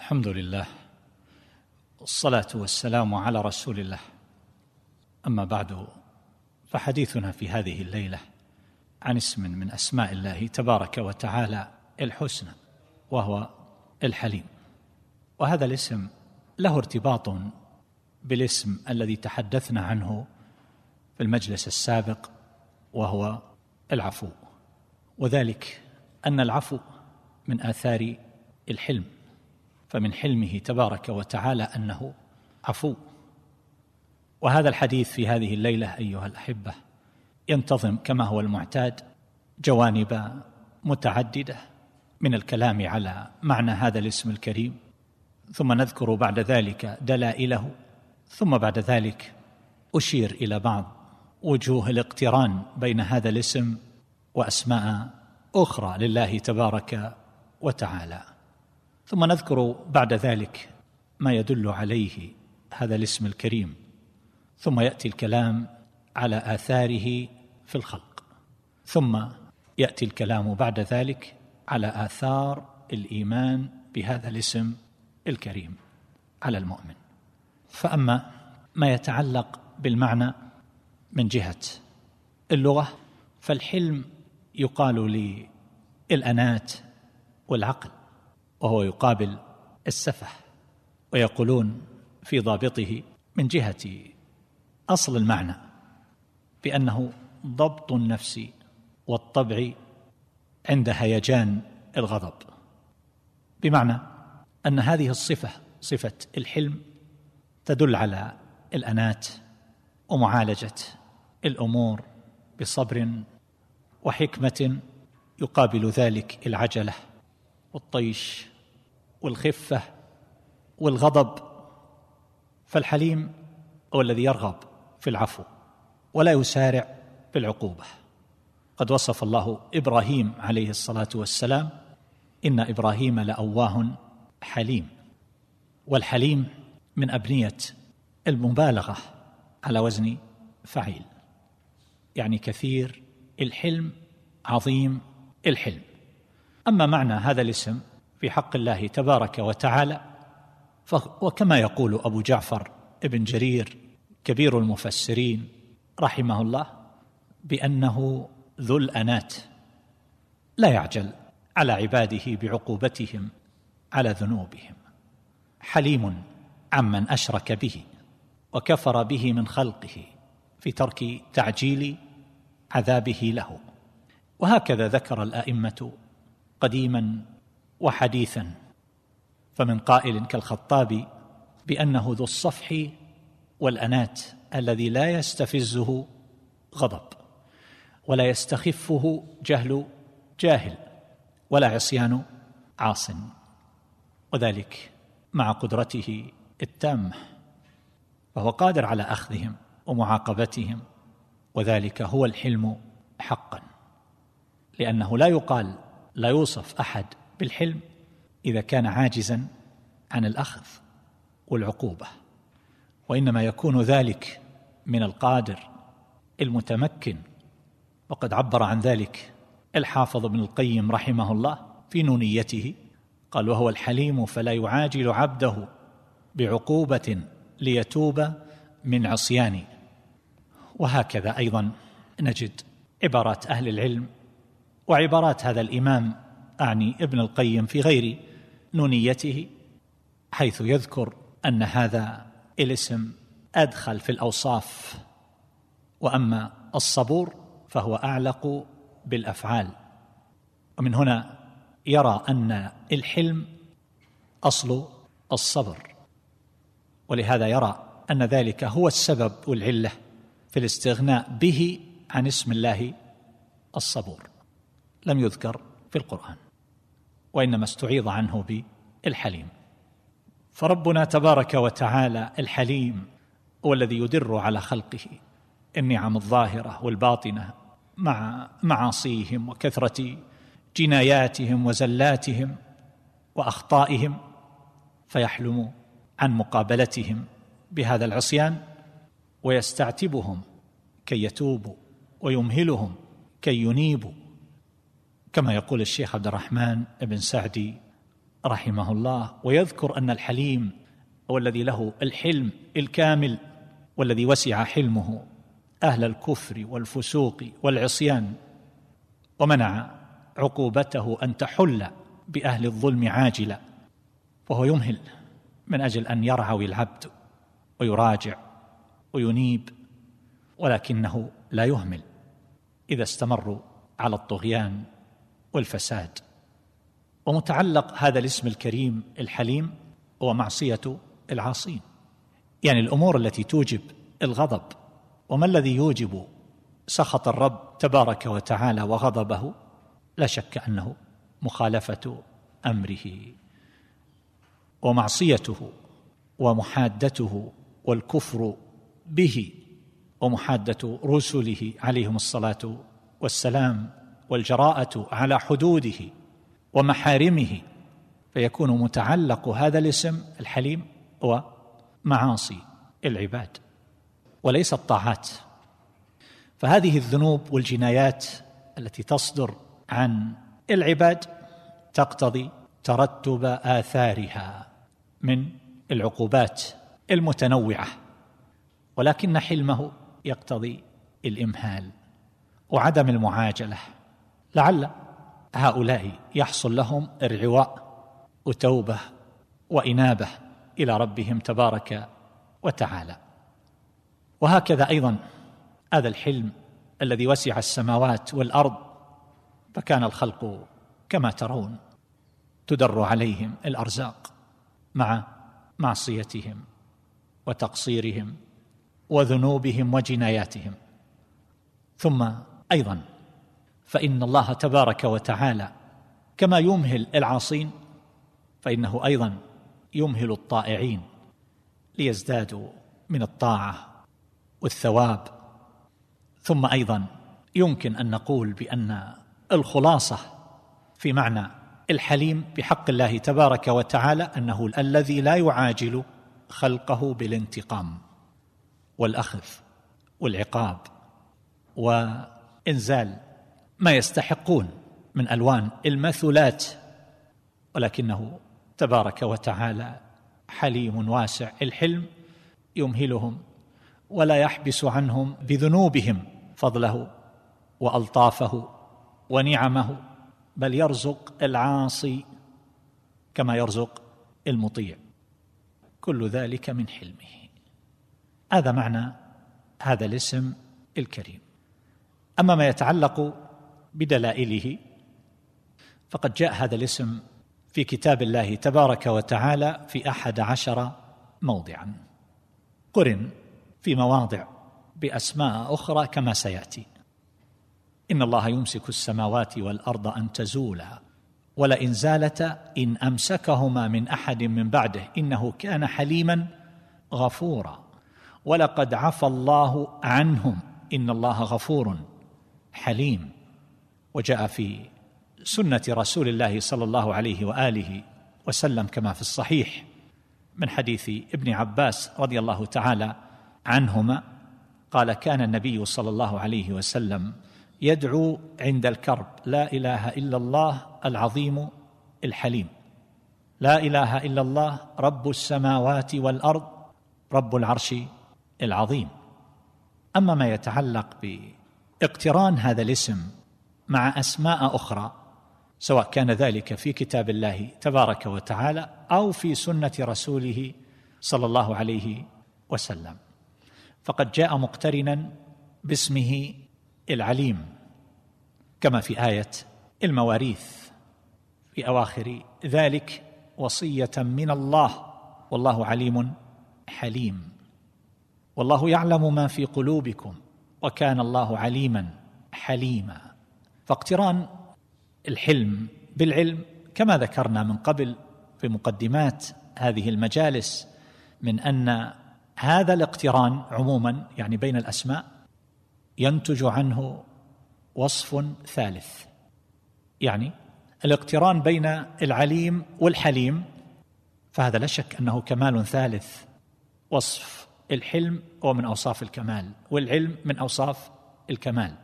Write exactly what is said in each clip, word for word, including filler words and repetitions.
الحمد لله والصلاة والسلام على رسول الله. أما بعد، فحديثنا في هذه الليلة عن اسم من أسماء الله تبارك وتعالى الحسنى، وهو الحليم. وهذا الاسم له ارتباط بالاسم الذي تحدثنا عنه في المجلس السابق، وهو العفو، وذلك أن العفو من آثار الحلم، فمن حلمه تبارك وتعالى أنه عفو. وهذا الحديث في هذه الليلة أيها الأحبة ينتظم كما هو المعتاد جوانب متعددة من الكلام على معنى هذا الاسم الكريم، ثم نذكر بعد ذلك دلائله، ثم بعد ذلك أشير إلى بعض وجوه الاقتران بين هذا الاسم وأسماء أخرى لله تبارك وتعالى، ثم نذكر بعد ذلك ما يدل عليه هذا الاسم الكريم، ثم يأتي الكلام على آثاره في الخلق، ثم يأتي الكلام بعد ذلك على آثار الإيمان بهذا الاسم الكريم على المؤمن. فأما ما يتعلق بالمعنى من جهة اللغة، فالحلم يقال للأنات والعقل، وهو يقابل السفه، ويقولون في ضابطه من جهة أصل المعنى بأنه ضبط النفس والطبع عند هيجان الغضب، بمعنى أن هذه الصفة، صفة الحلم، تدل على الأنات ومعالجة الأمور بصبر وحكمة، يقابل ذلك العجلة والطيش والخفة والغضب. فالحليم هو الذي يرغب في العفو ولا يسارع بالعقوبة. قد وصف الله إبراهيم عليه الصلاة والسلام: إن إبراهيم لأواه حليم. والحليم من أبنية المبالغة على وزن فعيل، يعني كثير الحلم، عظيم الحلم. أما معنى هذا الاسم في حق الله تبارك وتعالى، وكما يقول أبو جعفر ابن جرير كبير المفسرين رحمه الله، بأنه ذو الأنات، لا يعجل على عباده بعقوبتهم على ذنوبهم، حليم عمن أشرك به وكفر به من خلقه في ترك تعجيل عذابه له. وهكذا ذكر الآئمة قديما وحديثا، فمن قائل كالخطابي بأنه ذو الصفح والأنات الذي لا يستفزه غضب، ولا يستخفه جهل جاهل، ولا عصيان عاص، وذلك مع قدرته التامة، فهو قادر على أخذهم ومعاقبتهم، وذلك هو الحلم حقا، لأنه لا يقال لا يوصف أحد بالحلم إذا كان عاجزا عن الأخذ والعقوبة، وإنما يكون ذلك من القادر المتمكن. وقد عبر عن ذلك الحافظ ابن القيم رحمه الله في نونيته، قال: وهو الحليم فلا يعاجل عبده بعقوبة ليتوب من عصيان. وهكذا أيضا نجد عبارات أهل العلم وعبارات هذا الإمام، أعني ابن القيم، في غير نونيته، حيث يذكر أن هذا الاسم أدخل في الأوصاف، وأما الصبور فهو أعلق بالأفعال. ومن هنا يرى أن الحلم أصل الصبر، ولهذا يرى أن ذلك هو السبب والعلة في الاستغناء به عن اسم الله الصبور، لم يذكر في القرآن، وإنما استعيض عنه بالحليم. فربنا تبارك وتعالى الحليم هو الذي يدر على خلقه النعم الظاهرة والباطنة مع معاصيهم وكثرة جناياتهم وزلاتهم وأخطائهم، فيحلم عن مقابلتهم بهذا العصيان، ويستعتبهم كي يتوبوا، ويمهلهم كي ينيبوا، كما يقول الشيخ عبد الرحمن بن سعدي رحمه الله، ويذكر أن الحليم هو الذي له الحلم الكامل والذي وسع حلمه أهل الكفر والفسوق والعصيان، ومنع عقوبته أن تحل بأهل الظلم عاجلا، وهو يمهل من أجل أن يرعوي العبد ويراجع وينيب، ولكنه لا يهمل إذا استمروا على الطغيان والفساد. ومتعلق هذا الاسم الكريم الحليم هو معصية العاصين، يعني الأمور التي توجب الغضب. وما الذي يوجب سخط الرب تبارك وتعالى وغضبه؟ لا شك أنه مخالفة أمره ومعصيته ومحادته والكفر به ومحادة رسله عليهم الصلاة والسلام والجراءة على حدوده ومحارمه، فيكون متعلق هذا الاسم الحليم هو معاصي العباد وليس الطاعات. فهذه الذنوب والجنايات التي تصدر عن العباد تقتضي ترتب آثارها من العقوبات المتنوعة، ولكن حلمه يقتضي الإمهال وعدم المعاجلة، لعل هؤلاء يحصل لهم ارعواء وتوبة وإنابة إلى ربهم تبارك وتعالى. وهكذا أيضا هذا الحلم الذي وسع السماوات والأرض، فكان الخلق كما ترون تدر عليهم الأرزاق مع معصيتهم وتقصيرهم وذنوبهم وجناياتهم. ثم أيضا فإن الله تبارك وتعالى كما يمهل العاصين فإنه أيضا يمهل الطائعين ليزدادوا من الطاعة والثواب. ثم أيضا يمكن أن نقول بأن الخلاصة في معنى الحليم بحق الله تبارك وتعالى أنه الذي لا يعاجل خلقه بالانتقام والأخذ والعقاب وإنزال ما يستحقون من ألوان المثلات، ولكنه تبارك وتعالى حليم واسع الحلم، يمهلهم ولا يحبس عنهم بذنوبهم فضله وألطافه ونعمه، بل يرزق العاصي كما يرزق المطيع، كل ذلك من حلمه. هذا معنى هذا الاسم الكريم. أما ما يتعلق بدلائله فقد جاء هذا الاسم في كتاب الله تبارك وتعالى في أحد عشر موضعا، قرن في مواضع بأسماء أخرى كما سيأتي. إن الله يمسك السماوات والأرض أن تزولا ولئن زالتا إن أمسكهما من أحد من بعده إنه كان حليما غفورا ولقد عفى الله عنهم إن الله غفور حليم. وجاء في سنة رسول الله صلى الله عليه وآله وسلم كما في الصحيح من حديث ابن عباس رضي الله تعالى عنهما قال: كان النبي صلى الله عليه وسلم يدعو عند الكرب: لا إله إلا الله العظيم الحليم، لا إله إلا الله رب السماوات والأرض رب العرش العظيم. أما ما يتعلق باقتران هذا الاسم مع أسماء أخرى سواء كان ذلك في كتاب الله تبارك وتعالى أو في سنة رسوله صلى الله عليه وسلم، فقد جاء مقترنا باسمه العليم كما في آية المواريث في أواخر ذلك: وصية من الله والله عليم حليم، والله يعلم ما في قلوبكم وكان الله عليما حليما. فاقتران الحلم بالعلم كما ذكرنا من قبل في مقدمات هذه المجالس من أن هذا الاقتران عموما يعني بين الأسماء ينتج عنه وصف ثالث، يعني الاقتران بين العليم والحليم، فهذا لا شك أنه كمال ثالث. وصف الحلم هو من أوصاف الكمال والعلم من أوصاف الكمال،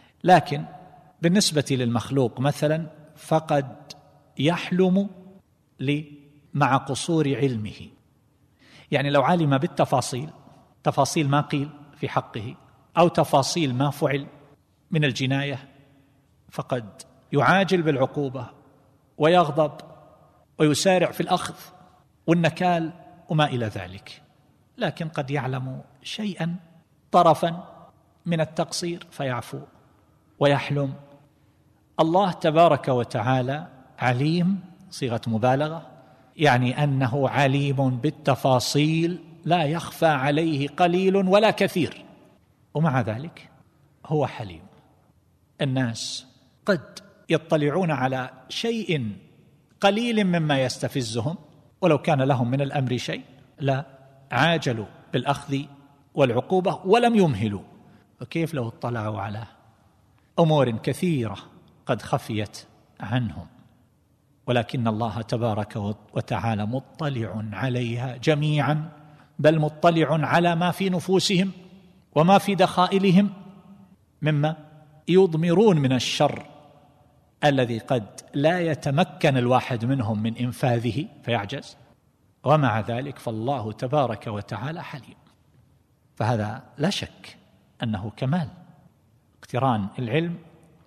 لكن بالنسبة للمخلوق مثلا فقد يحلم مع قصور علمه. يعني لو علم بالتفاصيل، تفاصيل ما قيل في حقه أو تفاصيل ما فعل من الجناية، فقد يعاجل بالعقوبة ويغضب ويسارع في الأخذ والنكال وما إلى ذلك. لكن قد يعلم شيئا طرفا من التقصير فيعفو ويحلم. الله تبارك وتعالى عليم، صيغة مبالغة، يعني أنه عليم بالتفاصيل لا يخفى عليه قليل ولا كثير، ومع ذلك هو حليم. الناس قد يطلعون على شيء قليل مما يستفزهم، ولو كان لهم من الأمر شيء لا عاجلوا بالأخذ والعقوبة ولم يمهلوا. فكيف لو اطلعوا على أمور كثيرة قد خفيت عنهم؟ ولكن الله تبارك وتعالى مطلع عليها جميعا، بل مطلع على ما في نفوسهم وما في دخائلهم مما يضمرون من الشر الذي قد لا يتمكن الواحد منهم من إنفاذه فيعجز. ومع ذلك فالله تبارك وتعالى حليم. فهذا لا شك أنه كمال اقتران العلم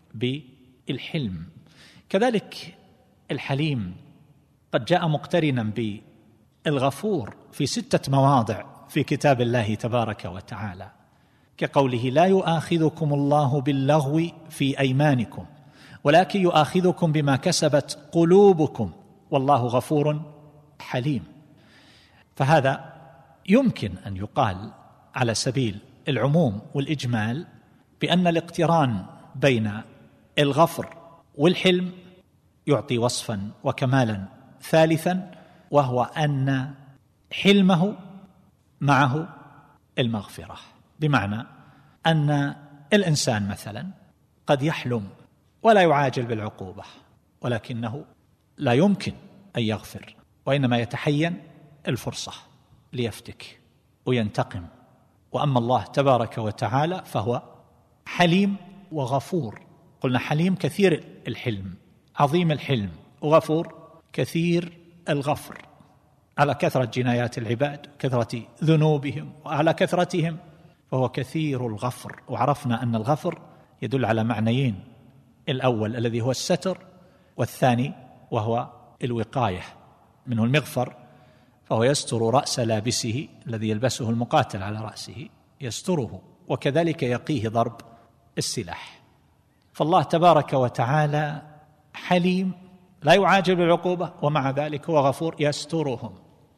بالحلم. كذلك الحليم قد جاء مقترنا بالغفور في ستة مواضع في كتاب الله تبارك وتعالى، كقوله: لا يؤاخذكم الله باللغو في أيمانكم ولكن يؤاخذكم بما كسبت قلوبكم والله غفور حليم. فهذا يمكن أن يقال على سبيل العموم والإجمال بأن الاقتران بين الغفر والحلم يعطي وصفا وكمالا ثالثا، وهو أن حلمه معه المغفرة. بمعنى أن الإنسان مثلا قد يحلم ولا يعاجل بالعقوبة، ولكنه لا يمكن أن يغفر، وإنما يتحين الفرصة ليفتك وينتقم. وأما الله تبارك وتعالى فهو حليم وغفور. قلنا حليم كثير الحلم، عظيم الحلم، وغفور كثير الغفر، على كثرة جنايات العباد، كثرة ذنوبهم، وعلى كثرتهم فهو كثير الغفر. وعرفنا أن الغفر يدل على معنيين: الأول الذي هو الستر، والثاني وهو الوقاية، منه المغفر فهو يستر رأس لابسه الذي يلبسه المقاتل على رأسه، يستره، وكذلك يقيه ضرب السلاح. فالله تبارك وتعالى حليم لا يعاجل بالعقوبة، ومع ذلك هو غفور يسترهم.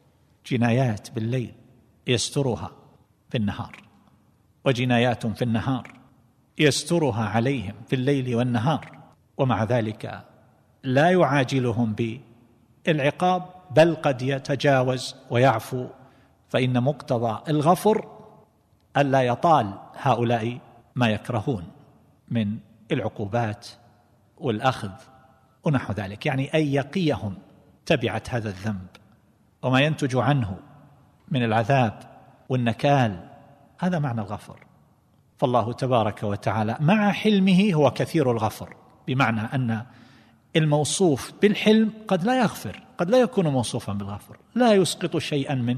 جنايات بالليل يسترها في النهار، وجنايات في النهار يسترها عليهم في الليل والنهار، ومع ذلك لا يعاجلهم بالعقاب، بل قد يتجاوز ويعفو. فإن مقتضى الغفر ألا يطال هؤلاء ما يكرهون من العقوبات والأخذ ونحو ذلك، يعني أن يقيهم تبعة هذا الذنب وما ينتج عنه من العذاب والنكال. هذا معنى الغفر. فالله تبارك وتعالى مع حلمه هو كثير الغفر، بمعنى أن الموصوف بالحلم قد لا يغفر، قد لا يكون موصوفا بالغفر، لا يسقط شيئا من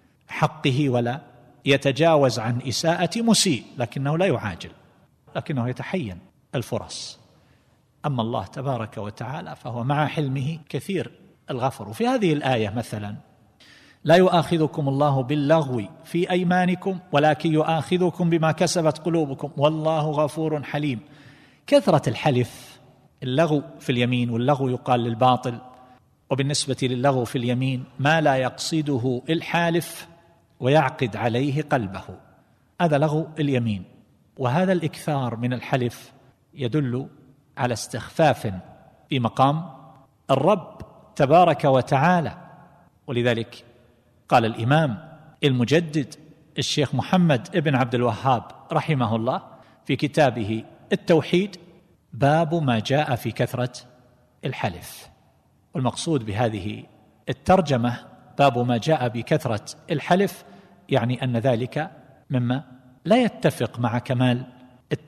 حقه ولا يتجاوز عن إساءة مسيء، لكنه لا يعاجل، لكنه يتحين الفرص. أما الله تبارك وتعالى فهو مع حلمه كثير الغفر. وفي هذه الآية مثلا: لا يؤاخذكم الله باللغو في أيمانكم ولكن يؤاخذكم بما كسبت قلوبكم والله غفور حليم. كثرة الحلف، اللغو في اليمين، واللغو يقال للباطل، وبالنسبة للغو في اليمين ما لا يقصده الحالف ويعقد عليه قلبه، هذا لغو اليمين. وهذا الإكثار من الحلف يدل على استخفاف في مقام الرب تبارك وتعالى. ولذلك قال الإمام المجدد الشيخ محمد ابن عبد الوهاب رحمه الله في كتابه التوحيد: باب ما جاء في كثرة الحلف. والمقصود بهذه الترجمة باب ما جاء بكثرة الحلف، يعني أن ذلك مما لا يتفق مع كمال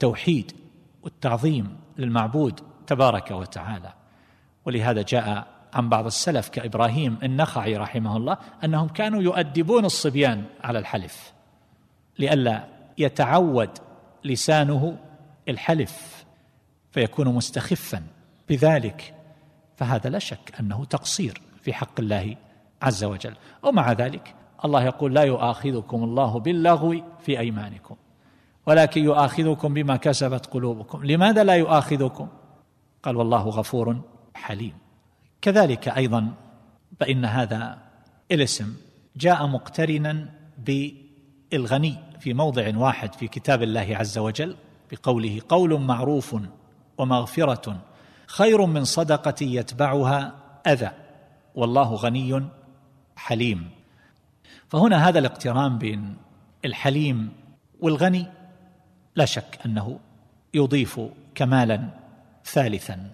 التوحيد والتعظيم للمعبود تبارك وتعالى. ولهذا جاء عن بعض السلف كإبراهيم النخعي رحمه الله أنهم كانوا يؤدبون الصبيان على الحلف لئلا يتعود لسانه الحلف فيكون مستخفا بذلك، فهذا لا شك أنه تقصير في حق الله عز وجل. ومع ذلك الله يقول: لا يؤاخذكم الله باللغو في أيمانكم ولكن يؤاخذكم بما كسبت قلوبكم. لماذا لا يؤاخذكم؟ قال: والله غفور حليم. كذلك أيضا فإن هذا الاسم جاء مقترنا بالغني في موضع واحد في كتاب الله عز وجل بقوله: قول معروف ومغفرة خير من صدقة يتبعها أذى والله غني حليم. فهنا هذا الاقتران بين الحليم والغني لا شك أنه يضيف كمالا ثالثا.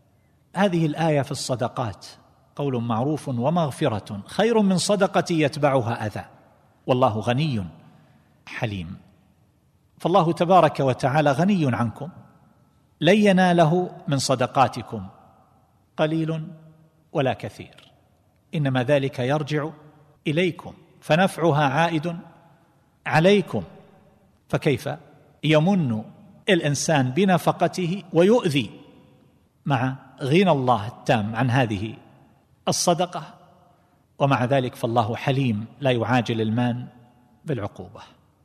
هذه الآية في الصدقات: قول معروف ومغفرة خير من صدقة يتبعها أذى والله غني حليم. فالله تبارك وتعالى غني عنكم، لن يناله من صدقاتكم قليل ولا كثير، إنما ذلك يرجع إليكم فنفعها عائد عليكم. فكيف يمن الإنسان بنفقته ويؤذي مع غنى الله التام عن هذه الصدقة؟ ومع ذلك فالله حليم لا يعاجل المال بالعقوبة،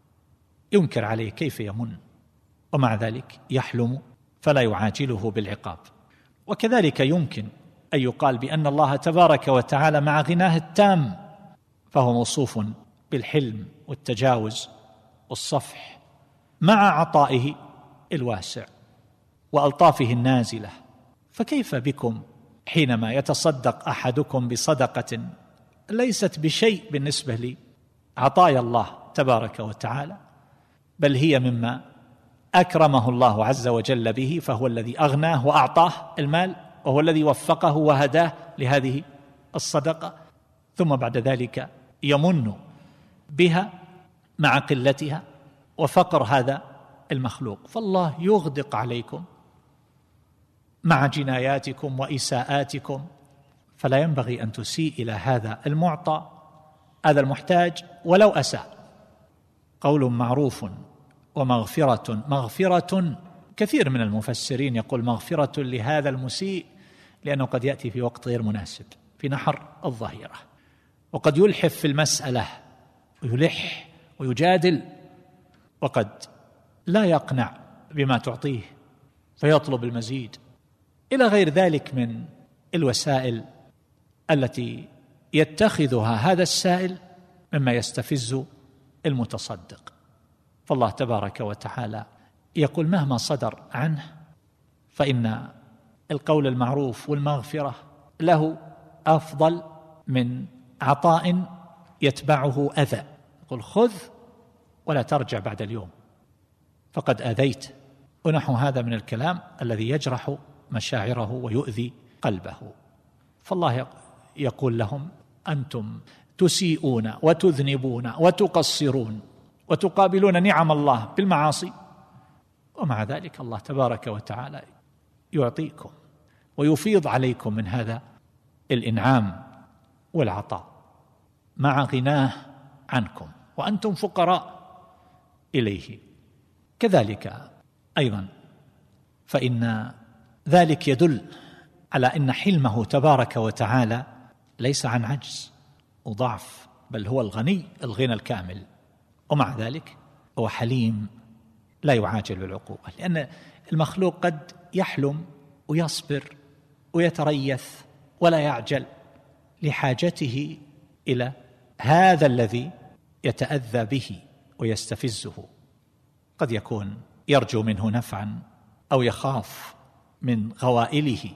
ينكر عليه كيف يمن، ومع ذلك يحلم فلا يعاجله بالعقاب. وكذلك يمكن أن يقال بأن الله تبارك وتعالى مع غناه التام فهو موصوف بالحلم والتجاوز والصفح مع عطائه الواسع وألطافه النازلة. فكيف بكم حينما يتصدق أحدكم بصدقة ليست بشيء بالنسبة لعطايا الله تبارك وتعالى، بل هي مما أكرمه الله عز وجل به، فهو الذي أغناه وأعطاه المال، وهو الذي وفقه وهداه لهذه الصدقة، ثم بعد ذلك يمن بها مع قلتها وفقر هذا المخلوق. فالله يغدق عليكم مع جناياتكم وإساءاتكم، فلا ينبغي أن تسيء إلى هذا المعطى، هذا المحتاج ولو أساء. قول معروف ومغفرة، مغفرة كثير من المفسرين يقول مغفرة لهذا المسيء، لأنه قد يأتي في وقت غير مناسب في نحر الظهيرة، وقد يلحف في المسألة ويلح ويجادل، وقد لا يقنع بما تعطيه فيطلب المزيد، إلى غير ذلك من الوسائل التي يتخذها هذا السائل مما يستفز المتصدق. فالله تبارك وتعالى يقول مهما صدر عنه فإن القول المعروف والمغفرة له أفضل من عطاء يتبعه أذى. يقول خذ ولا ترجع بعد اليوم فقد آذيت، ونحو هذا من الكلام الذي يجرح مشاعره ويؤذي قلبه. فالله يقول لهم أنتم تسيئون وتذنبون وتقصرون وتقابلون نعم الله بالمعاصي، ومع ذلك الله تبارك وتعالى يعطيكم ويفيض عليكم من هذا الإنعام والعطاء مع غناه عنكم وأنتم فقراء إليه. كذلك أيضا فإن ذلك يدل على أن حلمه تبارك وتعالى ليس عن عجز وضعف، بل هو الغني الغنى الكامل، ومع ذلك هو حليم لا يعاجل بالعقوبة، لأن المخلوق قد يحلم ويصبر ويتريث ولا يعجل لحاجته إلى هذا الذي يتأذى به ويستفزه. قد يكون يرجو منه نفعا أو يخاف من غوائله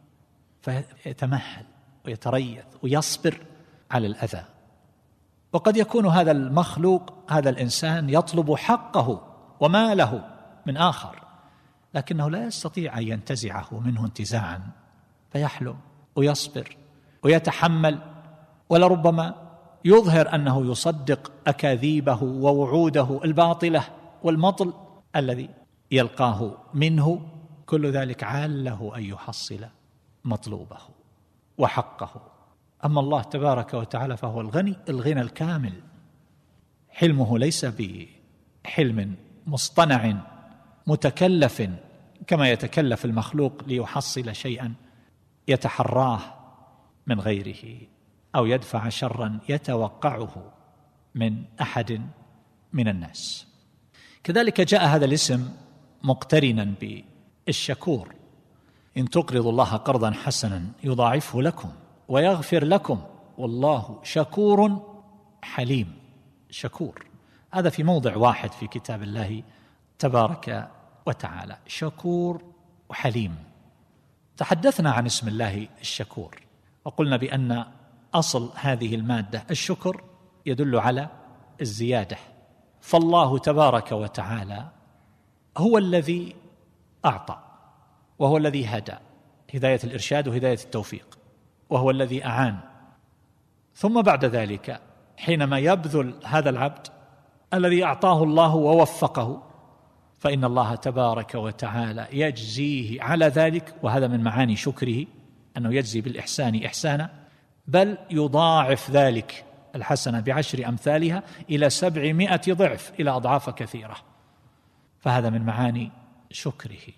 فيتمهل ويتريث ويصبر على الأذى. وقد يكون هذا المخلوق هذا الإنسان يطلب حقه وماله من آخر، لكنه لا يستطيع أن ينتزعه منه انتزاعا، فيحلم ويصبر ويتحمل، ولربما يظهر أنه يصدق أكاذيبه ووعوده الباطلة والمطل الذي يلقاه منه، كل ذلك عاله أن يحصل مطلوبه. وحقه. أما الله تبارك وتعالى فهو الغني الغنى الكامل، حلمه ليس بحلم مصطنع متكلف كما يتكلف المخلوق ليحصل شيئا يتحراه من غيره أو يدفع شرا يتوقعه من أحد من الناس. كذلك جاء هذا الاسم مقترنا بالشكور: إن تقرضوا الله قرضا حسنا يضاعفه لكم ويغفر لكم والله شكور حليم. شكور هذا في موضع واحد في كتاب الله تبارك وتعالى، شكور وحليم. تحدثنا عن اسم الله الشكور وقلنا بأن أصل هذه المادة الشكر يدل على الزيادة، فالله تبارك وتعالى هو الذي أعطى، وهو الذي هدى، هداية الإرشاد وهداية التوفيق، وهو الذي أعان. ثم بعد ذلك حينما يبذل هذا العبد الذي أعطاه الله ووفقه، فإن الله تبارك وتعالى يجزيه على ذلك، وهذا من معاني شكره أنه يجزي بالإحسان إحسانا، بل يضاعف ذلك الحسنة بعشر أمثالها إلى سبعمائة ضعف، إلى أضعاف كثيرة، فهذا من معاني شكره.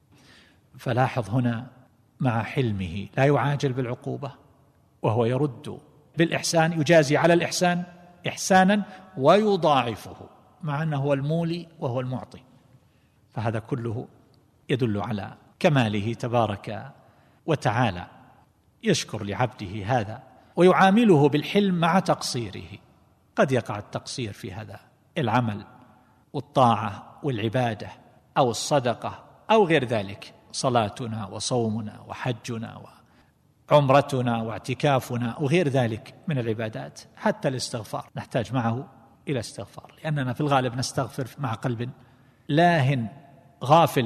فلاحظ هنا مع حلمه لا يعاجل بالعقوبة، وهو يرد بالإحسان، يجازي على الإحسان إحسانا ويضاعفه، مع أنه هو المولي وهو المعطي. فهذا كله يدل على كماله تبارك وتعالى. يشكر لعبده هذا ويعامله بالحلم مع تقصيره. قد يقع التقصير في هذا العمل والطاعة والعبادة أو الصدقة أو غير ذلك، صلاتنا وصومنا وحجنا وعمرتنا واعتكافنا وغير ذلك من العبادات، حتى الاستغفار نحتاج معه إلى استغفار، لأننا في الغالب نستغفر مع قلب لاهٍ غافل.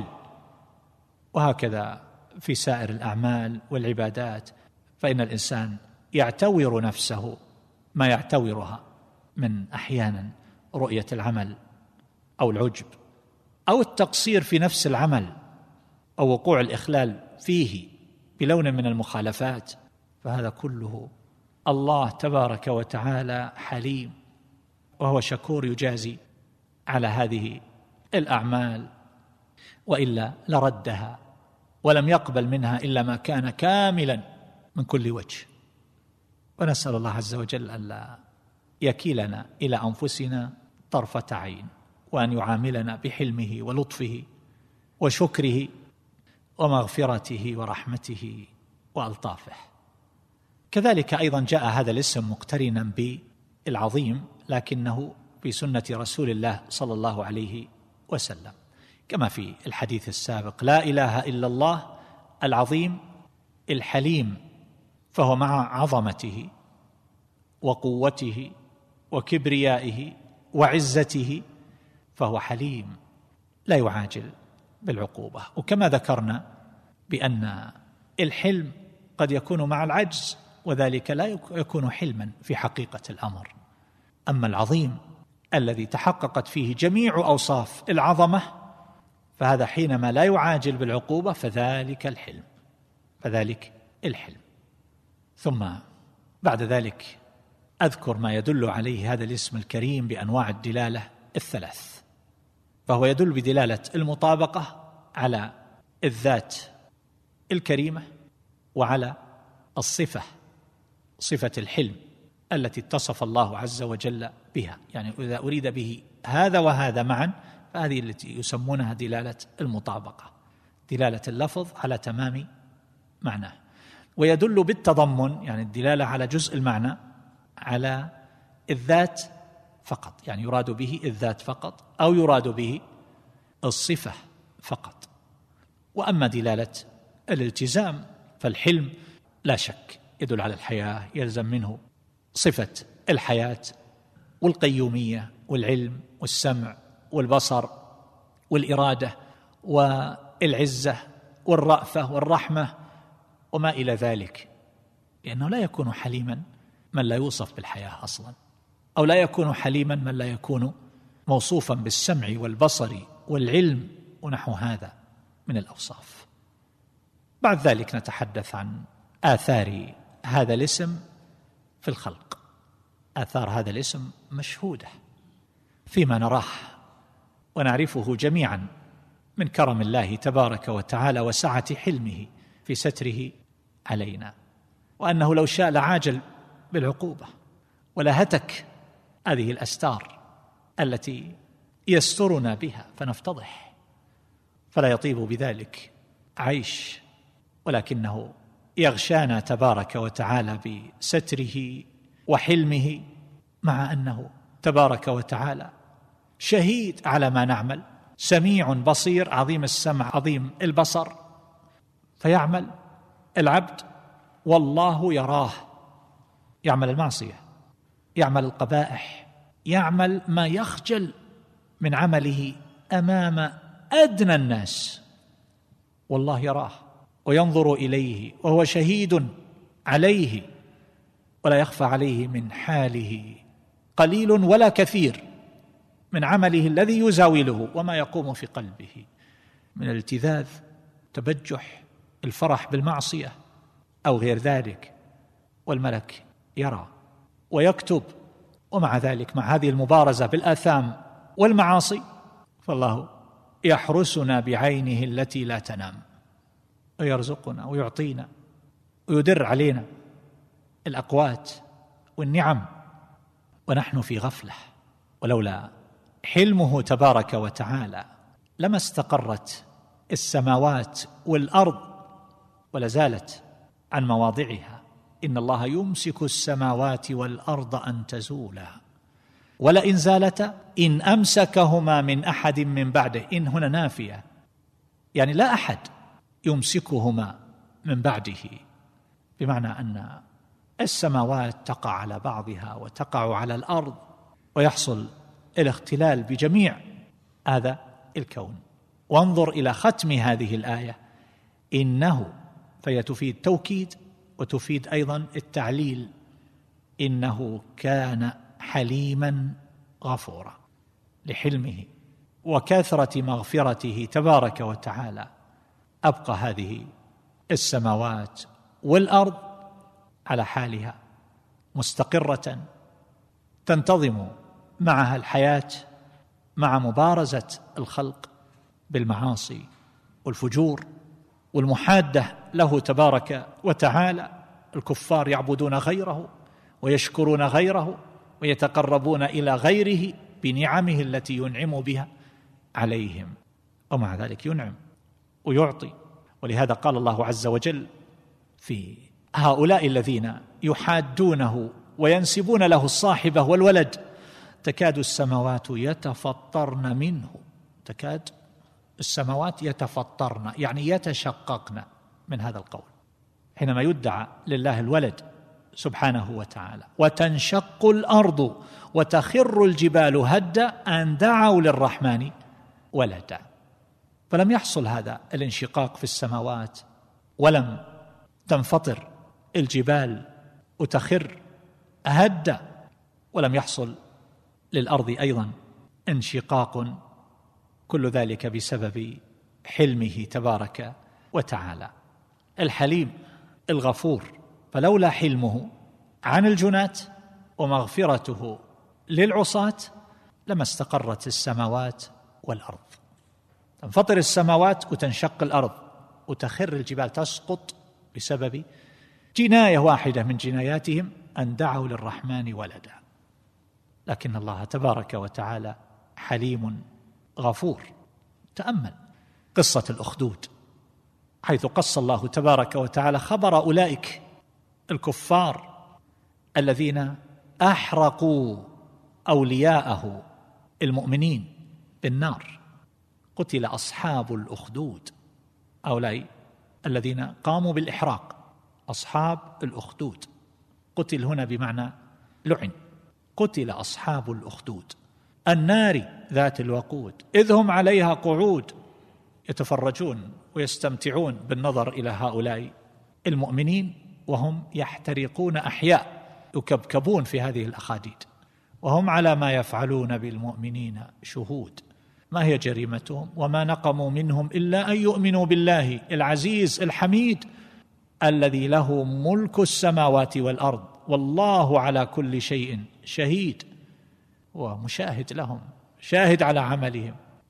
وهكذا في سائر الأعمال والعبادات، فإن الإنسان يعتور نفسه ما يعتورها من أحيانا رؤية العمل أو العجب أو التقصير في نفس العمل أو وقوع الإخلال فيه بلون من المخالفات، فهذا كله الله تبارك وتعالى حليم وهو شكور يجازي على هذه الأعمال، وإلا لردها ولم يقبل منها إلا ما كان كاملا من كل وجه. ونسأل الله عز وجل ألا يكيلنا إلى أنفسنا طرفة عين، وأن يعاملنا بحلمه ولطفه وشكره ومغفرته ورحمته وألطافه. كذلك أيضا جاء هذا الاسم مقترنا بالعظيم، لكنه في سنة رسول الله صلى الله عليه وسلم، كما في الحديث السابق: لا إله إلا الله العظيم الحليم، فهو مع عظمته وقوته وكبريائه وعزته فهو حليم لا يعاجل بالعقوبة. وكما ذكرنا بأن الحلم قد يكون مع العجز، وذلك لا يكون حلما في حقيقة الأمر. أما العظيم الذي تحققت فيه جميع أوصاف العظمة، فهذا حينما لا يعاجل بالعقوبة فذلك الحلم فذلك الحلم. ثم بعد ذلك أذكر ما يدل عليه هذا الاسم الكريم بأنواع الدلالة الثلاث. فهو يدل بدلالة المطابقة على الذات الكريمة، وعلى الصفة، صفة الحلم التي اتصف الله عز وجل بها. يعني إذا أريد به هذا وهذا معا فهذه التي يسمونها دلالة المطابقة، دلالة اللفظ على تمام معناه. ويدل بالتضمن، يعني الدلالة على جزء المعنى، على الذات فقط، يعني يراد به الذات فقط أو يراد به الصفة فقط. وأما دلالة الالتزام فالحلم لا شك يدل على الحياة، يلزم منه صفة الحياة والقيومية والعلم والسمع والبصر والإرادة والعزة والرأفة والرحمة وما إلى ذلك، لأنه لا يكون حليما من لا يوصف بالحياة أصلا، أو لا يكون حليما من لا يكون موصوفا بالسمع والبصر والعلم ونحو هذا من الأوصاف. بعد ذلك نتحدث عن آثار هذا الاسم في الخلق، آثار هذا الاسم مشهودة فيما نراه ونعرفه جميعا من كرم الله تبارك وتعالى وسعة حلمه في ستره علينا، وأنه لو شاء لعاجل بالعقوبة ولهتك هذه الأستار التي يسترنا بها فنفتضح، فلا يطيب بذلك عيش، ولكنه يغشانا تبارك وتعالى بستره وحلمه، مع أنه تبارك وتعالى شهيد على ما نعمل، سميع بصير، عظيم السمع عظيم البصر، فيعمل العبد والله يراه، يعمل المعصية، يعمل القبائح، يعمل ما يخجل من عمله أمام أدنى الناس، والله يراه وينظر إليه وهو شهيد عليه، ولا يخفى عليه من حاله قليل ولا كثير من عمله الذي يزاوله وما يقوم في قلبه من الالتذاذ، تبجح، الفرح بالمعصية أو غير ذلك، والملك يرى ويكتب. ومع ذلك، مع هذه المبارزة بالآثام والمعاصي، فالله يحرسنا بعينه التي لا تنام، ويرزقنا ويعطينا ويدر علينا الأقوات والنعم ونحن في غفلة. ولولا حلمه تبارك وتعالى لما استقرت السماوات والأرض ولازالت عن مواضعها. إن الله يمسك السماوات والأرض أن تزولا ولئن زالتا إن أمسكهما من أحد من بعده. إن هنا نافية، يعني لا أحد يمسكهما من بعده، بمعنى أن السماوات تقع على بعضها وتقع على الأرض ويحصل الاختلال بجميع هذا الكون. وانظر إلى ختم هذه الآية، إنه، فهي تفيد توكيد وتفيد أيضا التعليل، إنه كان حليما غفورا. لحلمه وكثرة مغفرته تبارك وتعالى أبقى هذه السماوات والأرض على حالها مستقرة، تنتظم معها الحياة مع مبارزة الخلق بالمعاصي والفجور والمحادة له تبارك وتعالى. الكفار يعبدون غيره ويشكرون غيره ويتقربون إلى غيره بنعمه التي ينعم بها عليهم، ومع ذلك ينعم ويعطي. ولهذا قال الله عز وجل في هؤلاء الذين يحادونه وينسبون له الصاحبة والولد: تكاد السماوات يتفطرن منه. تكاد السماوات يتفطرن يعني يتشققن من هذا القول حينما يدعى لله الولد سبحانه وتعالى. وتنشق الأرض وتخر الجبال هدا أن دعوا للرحمن ولدا. فلم يحصل هذا الانشقاق في السماوات، ولم تنفطر الجبال وتخر هدا، ولم يحصل للأرض أيضا انشقاق، كل ذلك بسبب حلمه تبارك وتعالى. الحليم الغفور، فلولا حلمه عن الجناة ومغفرته للعصاة لما استقرت السماوات والأرض. تنفطر السماوات وتنشق الأرض وتخر الجبال، تسقط بسبب جناية واحدة من جناياتهم أن دعوا للرحمن ولدا. لكن الله تبارك وتعالى حليم غفور. تأمل قصة الأخدود، حيث قص الله تبارك وتعالى خبر أولئك الكفار الذين أحرقوا أولياءه المؤمنين بالنار. قتل أصحاب الأخدود، هؤلاء الذين قاموا بالإحراق، أصحاب الأخدود. قتل هنا بمعنى لعن. قتل أصحاب الأخدود النار ذات الوقود إذ هم عليها قعود يتفرجون ويستمتعون بالنظر إلى هؤلاء المؤمنين وهم يحترقون أحياء، يكبكبون في هذه الأخاديد، وهم على ما يفعلون بالمؤمنين شهود. ما هي جريمتهم؟ وما نقموا منهم إلا أن يؤمنوا بالله العزيز الحميد الذي له ملك السماوات والأرض والله على كل شيء شهيد، ومشاهد لهم، شاهد على عملهم.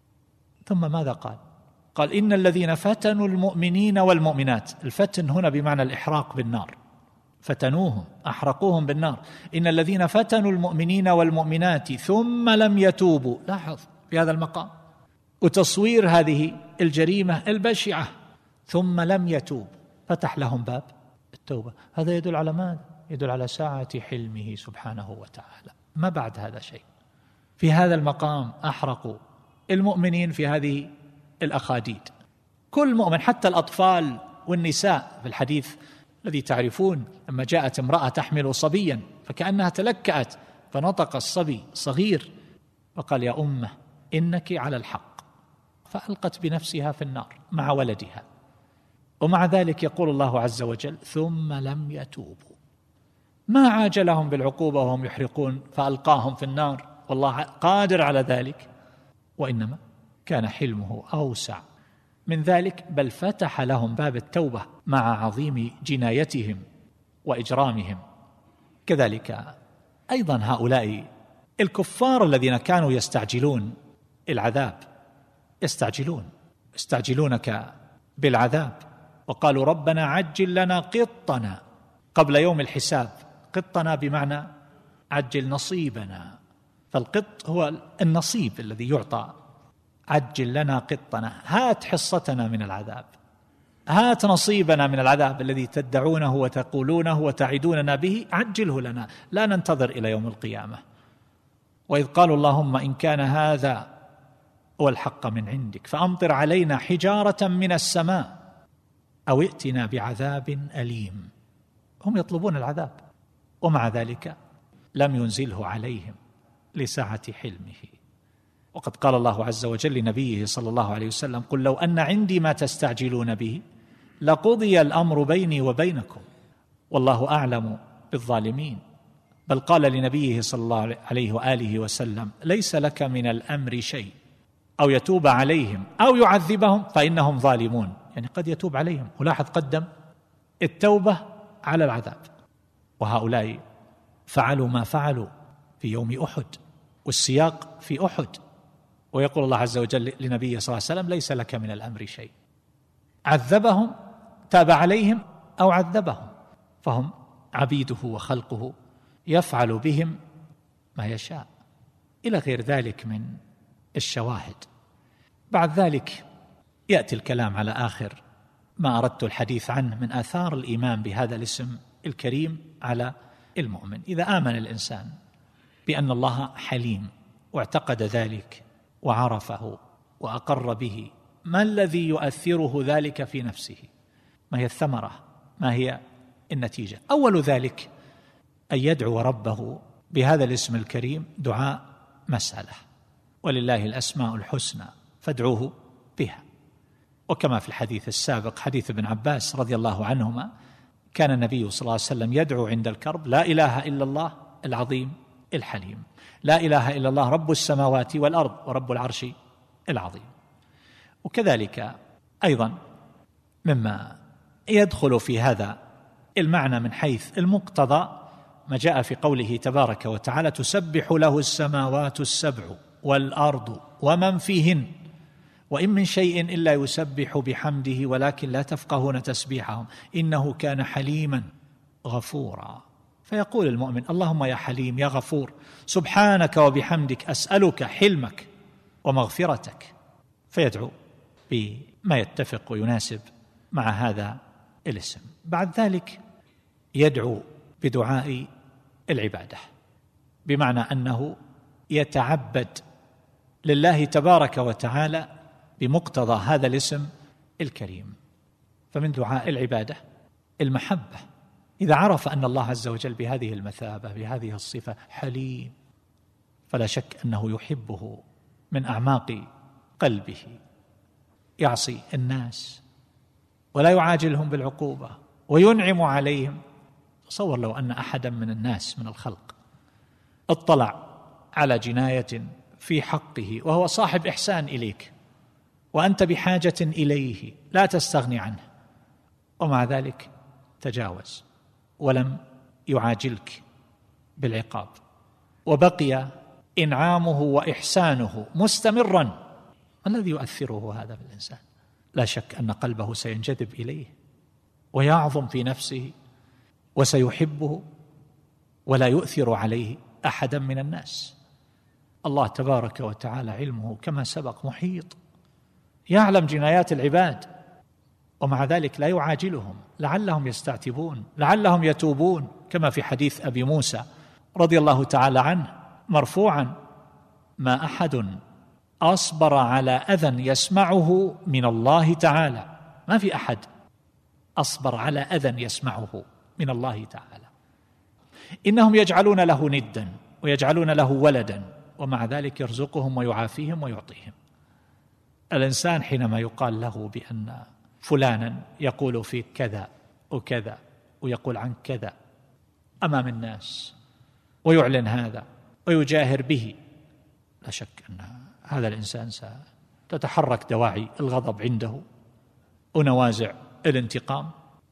ثم ماذا قال؟ قال إن الذين فتنوا المؤمنين والمؤمنات، الفتن هنا بمعنى الإحراق بالنار، فتنوهم أحرقوهم بالنار. إن الذين فتنوا المؤمنين والمؤمنات ثم لم يتوبوا، لاحظ في هذا المقام وتصوير هذه الجريمة البشعة، ثم لم يتوب، فتح لهم باب التوبة. هذا يدل على ماذا؟ يدل على سعة حلمه سبحانه وتعالى. ما بعد هذا شيء. في هذا المقام أحرقوا المؤمنين في هذه الأخاديد، كل مؤمن حتى الأطفال والنساء. في الحديث الذي تعرفون لما جاءت امرأة تحمل صبيا فكأنها تلكأت، فنطق الصبي صغير فقال يا أمه إنك على الحق، فألقت بنفسها في النار مع ولدها. ومع ذلك يقول الله عز وجل ثم لم يتوبوا، ما عاجلهم بالعقوبة وهم يحرقون فألقاهم في النار، والله قادر على ذلك، وإنما كان حلمه أوسع من ذلك، بل فتح لهم باب التوبة مع عظيم جنايتهم وإجرامهم. كذلك أيضا هؤلاء الكفار الذين كانوا يستعجلون العذاب، يستعجلون يستعجلونك بالعذاب، وقالوا ربنا عجل لنا قطنا قبل يوم الحساب. قطنا بمعنى عجل نصيبنا، فالقط هو النصيب الذي يعطى. عجل لنا قطنا، هات حصتنا من العذاب، هات نصيبنا من العذاب الذي تدعونه وتقولونه وتعدوننا به، عجله لنا، لا ننتظر إلى يوم القيامة. وإذ قالوا اللهم إن كان هذا هو الحق من عندك فأمطر علينا حجارة من السماء أو ائتنا بعذاب أليم. هم يطلبون العذاب، ومع ذلك لم ينزله عليهم لسعة حلمه. وقد قال الله عز وجل لنبيه صلى الله عليه وسلم قل لو أن عندي ما تستعجلون به لقضي الأمر بيني وبينكم والله أعلم بالظالمين. بل قال لنبيه صلى الله عليه وآله وسلم ليس لك من الأمر شيء أو يتوب عليهم أو يعذبهم فإنهم ظالمون، يعني قد يتوب عليهم. ولاحظ قدم التوبة على العذاب. وهؤلاء فعلوا ما فعلوا في يوم أحد، والسياق في أحد، ويقول الله عز وجل لنبيه صلى الله عليه وسلم ليس لك من الأمر شيء، عذبهم تاب عليهم أو عذبهم، فهم عبيده وخلقه يفعل بهم ما يشاء، إلى غير ذلك من الشواهد. بعد ذلك يأتي الكلام على آخر ما أردت الحديث عنه من آثار الإيمان بهذا الاسم الكريم على المؤمن. إذا آمن الإنسان بأن الله حليم واعتقد ذلك وعرفه وأقر به، ما الذي يؤثره ذلك في نفسه؟ ما هي الثمرة؟ ما هي النتيجة؟ أول ذلك أن يدعو ربه بهذا الاسم الكريم دعاء مسألة، ولله الأسماء الحسنى فادعوه بها. وكما في الحديث السابق حديث ابن عباس رضي الله عنهما كان النبي صلى الله عليه وسلم يدعو عند الكرب لا إله إلا الله العظيم الحليم، لا إله إلا الله رب السماوات والأرض ورب العرش العظيم. وكذلك أيضا مما يدخل في هذا المعنى من حيث المقتضى ما جاء في قوله تبارك وتعالى تسبح له السماوات السبع والأرض ومن فيهن وإن من شيء إلا يسبح بحمده ولكن لا تفقهون تسبيحهم إنه كان حليما غفورا. فيقول المؤمن اللهم يا حليم يا غفور سبحانك وبحمدك أسألك حلمك ومغفرتك، فيدعو بما يتفق ويناسب مع هذا الاسم. بعد ذلك يدعو بدعاء العبادة، بمعنى أنه يتعبد لله تبارك وتعالى بمقتضى هذا الاسم الكريم. فمن دعاء العبادة المحبة، إذا عرف أن الله عز وجل بهذه المثابة بهذه الصفة حليم فلا شك أنه يحبه من أعماق قلبه، يعصي الناس ولا يعاجلهم بالعقوبة وينعم عليهم. تصور لو أن أحدا من الناس من الخلق اطلع على جناية في حقه وهو صاحب إحسان إليك وأنت بحاجة إليه لا تستغني عنه، ومع ذلك تجاوز ولم يعاجلك بالعقاب، وبقي إنعامه وإحسانه مستمرا. ما الذي يؤثره هذا بالإنسان؟ لا شك أن قلبه سينجذب إليه ويعظم في نفسه وسيحبه ولا يؤثر عليه أحدا من الناس. الله تبارك وتعالى علمه كما سبق محيط، يعلم جنايات العباد، ومع ذلك لا يعاجلهم لعلهم يستعتبون، لعلهم يتوبون، كما في حديث أبي موسى رضي الله تعالى عنه مرفوعا: ما أحد أصبر على أذى يسمعه من الله تعالى، ما في أحد أصبر على أذى يسمعه من الله تعالى. إنهم يجعلون له ندا ويجعلون له ولدا ومع ذلك يرزقهم ويعافيهم ويعطيهم. الإنسان حينما يقال له بأن فلانا يقول فيك كذا وكذا ويقول عنك كذا أمام الناس ويعلن هذا ويجاهر به، لا شك أن هذا الإنسان ستتحرك دواعي الغضب عنده ونوازع الانتقام،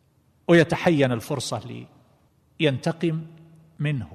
ويتحين الفرصة لينتقم منه،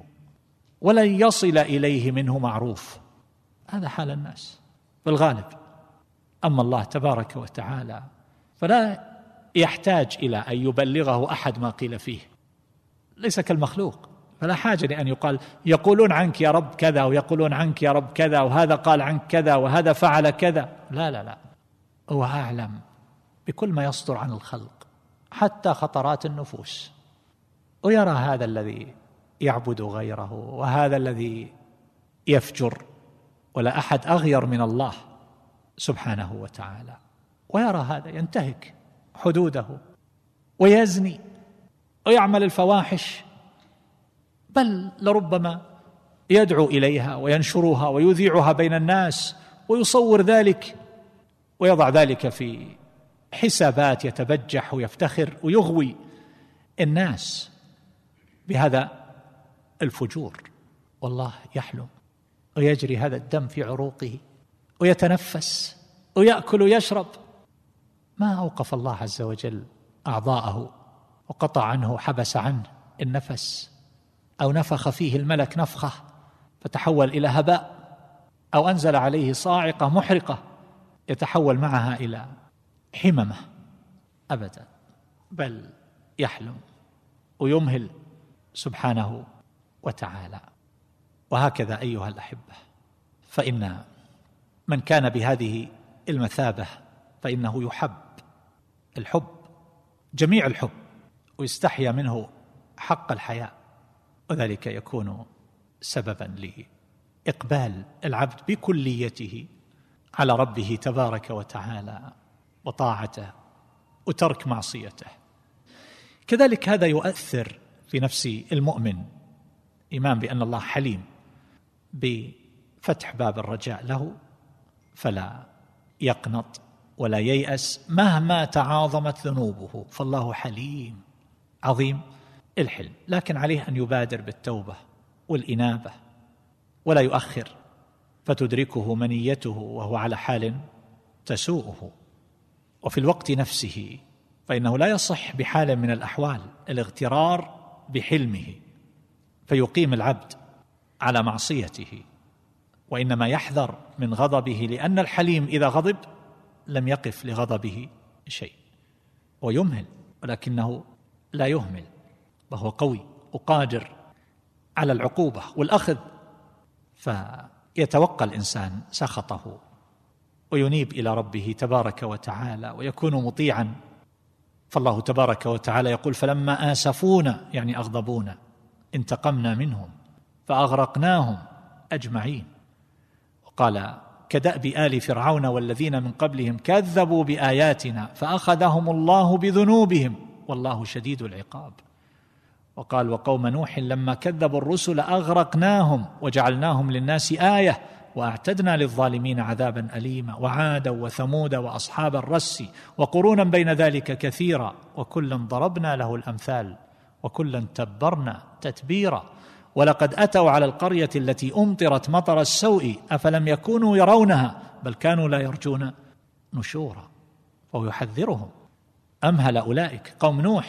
ولن يصل إليه منه معروف. هذا حال الناس بالغالب. أما الله تبارك وتعالى فلا يحتاج إلى أن يبلغه أحد ما قيل فيه، ليس كالمخلوق، فلا حاجة لأن يقال يقولون عنك يا رب كذا ويقولون عنك يا رب كذا وهذا قال عنك كذا وهذا فعل كذا. لا لا لا، هو أعلم بكل ما يصدر عن الخلق حتى خطرات النفوس، ويرى هذا الذي يعبد غيره وهذا الذي يفجر، ولا أحد أغير من الله سبحانه وتعالى، ويرى هذا ينتهك حدوده ويزني ويعمل الفواحش، بل لربما يدعو إليها وينشرها ويذيعها بين الناس ويصور ذلك ويضع ذلك في حسابات يتبجح ويفتخر ويغوي الناس بهذا الفجور، والله يحلم ويجري هذا الدم في عروقه ويتنفس ويأكل ويشرب. ما أوقف الله عز وجل أعضاءه وقطع عنه حبس عنه النفس، أو نفخ فيه الملك نفخة فتحول إلى هباء، أو أنزل عليه صاعقة محرقة يتحول معها إلى حممة، أبدا، بل يحلم ويمهل سبحانه وتعالى. وهكذا أيها الأحبة، فإن من كان بهذه المثابة فإنه يحب الحب، جميع الحب، ويستحيا منه حق الحياء، وذلك يكون سببا لإقبال العبد بكليته على ربه تبارك وتعالى وطاعته وترك معصيته. كذلك هذا يؤثر في نفس المؤمن، إيمان بأن الله حليم، بفتح باب الرجاء له، فلا يقنط ولا ييأس مهما تعاظمت ذنوبه، فالله حليم عظيم الحلم، لكن عليه أن يبادر بالتوبة والإنابة ولا يؤخر فتدركه منيته وهو على حال تسوءه. وفي الوقت نفسه فإنه لا يصح بحال من الأحوال الاغترار بحلمه فيقيم العبد على معصيته، وإنما يحذر من غضبه، لأن الحليم إذا غضب لم يقف لغضبه شيء ويمهل، ولكنه لا يهمل، وهو قوي وقادر على العقوبة والأخذ، فيتوقى الإنسان سخطه وينيب إلى ربه تبارك وتعالى ويكون مطيعا. فالله تبارك وتعالى يقول: فلما آسفونا، يعني أغضبونا، انتقمنا منهم فأغرقناهم أجمعين. وقال: كدأب آل فرعون والذين من قبلهم كذبوا بآياتنا فأخذهم الله بذنوبهم والله شديد العقاب. وقال: وقوم نوح لما كذبوا الرسل أغرقناهم وجعلناهم للناس آية وأعتدنا للظالمين عذابا أليما. وعادا وثمود وأصحاب الرس وقرونا بين ذلك كثيرا وكلا ضربنا له الأمثال وكلا تبرنا تتبيرا. ولقد أتوا على القرية التي أمطرت مطر السوء أفلم يكونوا يرونها بل كانوا لا يرجون نشورا. وهو يحذرهم، أمهل أولئك قوم نوح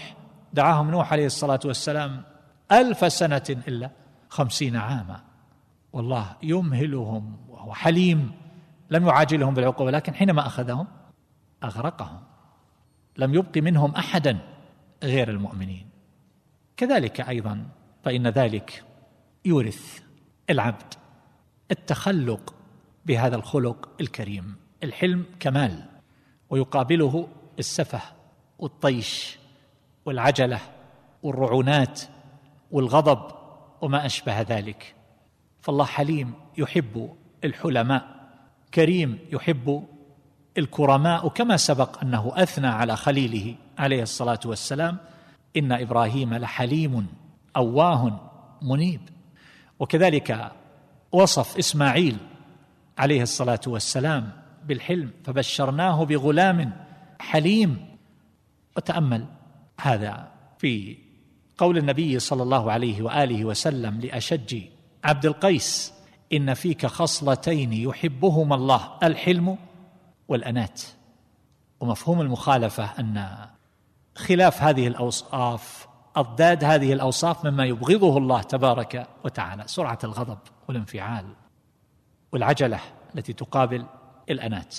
دعاهم نوح عليه الصلاة والسلام ألف سنة إلا خمسين عاما، والله يمهلهم وهو حليم، لم يعاجلهم بالعقوبة، لكن حينما أخذهم أغرقهم، لم يبق منهم أحدا غير المؤمنين. كذلك أيضا فإن ذلك يورث العبد التخلق بهذا الخلق الكريم. الحلم كمال، ويقابله السفه والطيش والعجلة والرعونات والغضب وما أشبه ذلك. فالله حليم يحب الحلماء، كريم يحب الكرماء، كما سبق أنه أثنى على خليله عليه الصلاة والسلام: إن إبراهيم لحليم أواه منيب. وكذلك وصف إسماعيل عليه الصلاة والسلام بالحلم: فبشرناه بغلام حليم. وتأمل هذا في قول النبي صلى الله عليه وآله وسلم لأشج عبد القيس: إن فيك خصلتين يحبهما الله، الحلم والأنات. ومفهوم المخالفة أن خلاف هذه الأوصاف، أضداد هذه الأوصاف، مما يبغضه الله تبارك وتعالى: سرعة الغضب والانفعال والعجلة التي تقابل الأنات.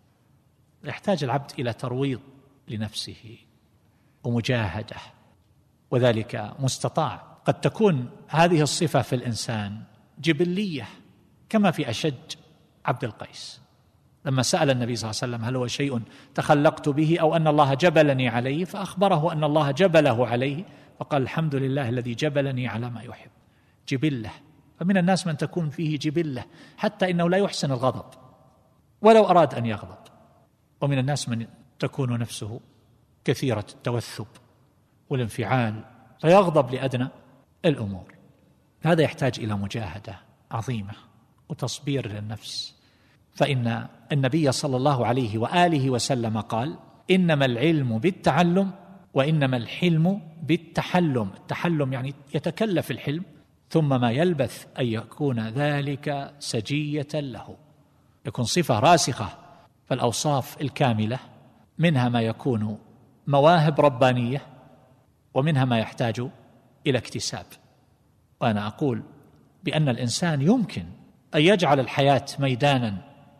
يحتاج العبد إلى ترويض لنفسه ومجاهدة، وذلك مستطاع. قد تكون هذه الصفة في الإنسان جبلية، كما في أشج عبد القيس لما سأل النبي صلى الله عليه وسلم: هل هو شيء تخلقت به أو أن الله جبلني عليه؟ فأخبره أن الله جبله عليه، فقال: الحمد لله الذي جبلني على ما يحب. جبلة. فمن الناس من تكون فيه جبلة حتى إنه لا يحسن الغضب ولو أراد أن يغضب، ومن الناس من تكون نفسه كثيرة التوثب والانفعال فيغضب لأدنى الأمور. هذا يحتاج إلى مجاهدة عظيمة وتصبير للنفس، فإن النبي صلى الله عليه وآله وسلم قال: إنما العلم بالتعلم وإنما الحلم بالتحلم. التحلم يعني يتكلف الحلم، ثم ما يلبث أن يكون ذلك سجية له، يكون صفة راسخة. فالأوصاف الكاملة منها ما يكون مواهب ربانية، ومنها ما يحتاج إلى اكتساب. وأنا أقول بأن الإنسان يمكن أن يجعل الحياة ميدانا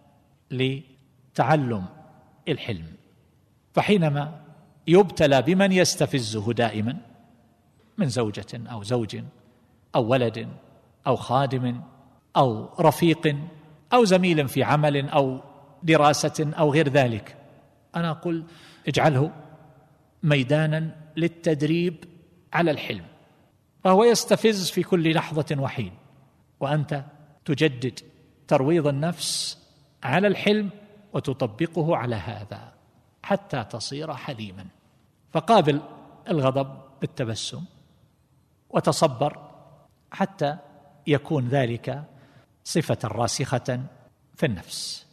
لتعلم الحلم، فحينما يبتلى بمن يستفزه دائما من زوجة أو زوج أو ولد أو خادم أو رفيق أو زميل في عمل أو دراسة أو غير ذلك، أنا أقول اجعله ميدانا للتدريب على الحلم، فهو يستفز في كل لحظة وحين، وأنت تجدد ترويض النفس على الحلم وتطبقه على هذا حتى تصير حليما. فقابل الغضب بالتبسم وتصبر حتى يكون ذلك صفة راسخة في النفس.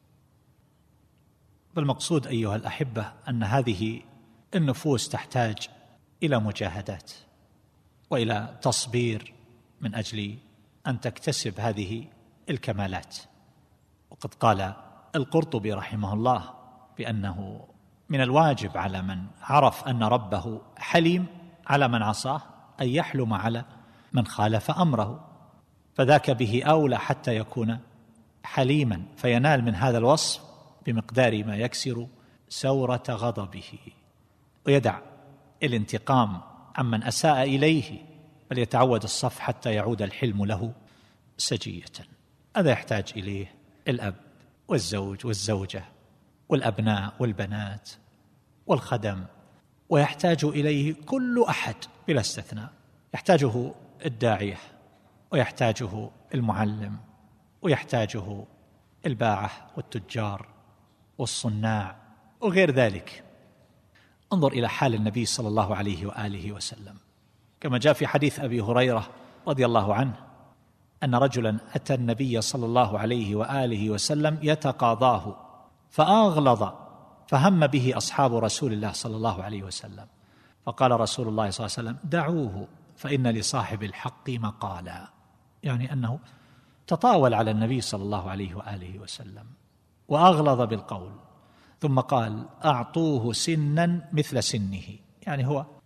بالمقصود أيها الأحبة أن هذه النفوس تحتاج إلى مجاهدات وإلى تصبير من أجل أن تكتسب هذه الكمالات. وقد قال القرطبي رحمه الله بأنه من الواجب على من عرف أن ربه حليم على من عصاه أن يحلم على من خالف أمره، فذاك به أولى حتى يكون حليما فينال من هذا الوصف بمقدار ما يكسر سورة غضبه، ويدع الانتقام عمن أساء إليه، بل يتعود الصف حتى يعود الحلم له سجية. هذا يحتاج إليه الأب والزوج والزوجة والأبناء والبنات والخدم، ويحتاج إليه كل أحد بلا استثناء. يحتاجه الداعية، ويحتاجه المعلم، ويحتاجه الباعة والتجار والصناع وغير ذلك. انظر إلى حال النبي صلى الله عليه وآله وسلم، كما جاء في حديث أبي هريرة رضي الله عنه أن رجلا أتى النبي صلى الله عليه وآله وسلم يتقاضاه فأغلظ، فهم به أصحاب رسول الله صلى الله عليه وسلم، فقال رسول الله صلى الله عليه وسلم: دعوه فإن لصاحب الحق مقالا، يعني أنه تطاول على النبي صلى الله عليه وآله وسلم وأغلظ بالقول، ثم قال: أعطوه سنا مثل سنه، يعني هو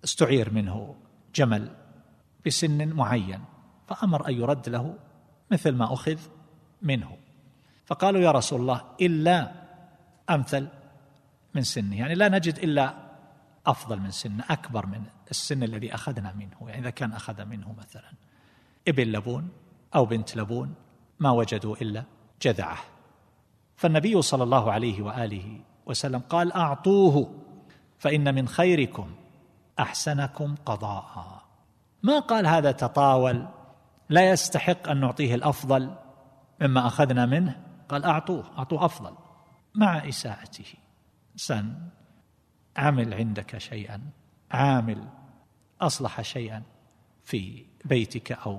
استعير منه جمل بسن معين، فأمر أن يرد له مثل ما أخذ منه. فقالوا يا رسول الله إلا أمثل من سنه، يعني لا نجد إلا أفضل من سنه، أكبر من السن الذي أخذنا منه. يعني إذا كان أخذ منه مثلا ابن لبون أو بنت لبون ما وجدوا إلا جذعه. فالنبي صلى الله عليه وآله وسلم قال أعطوه فإن من خيركم أحسنكم قضاء. ما قال هذا تطاول لا يستحق أن نعطيه الأفضل مما أخذنا منه، قال أعطوه أعطوه أفضل مع إساءته. إنسان عمل عندك شيئا، عامل أصلح شيئا في بيتك أو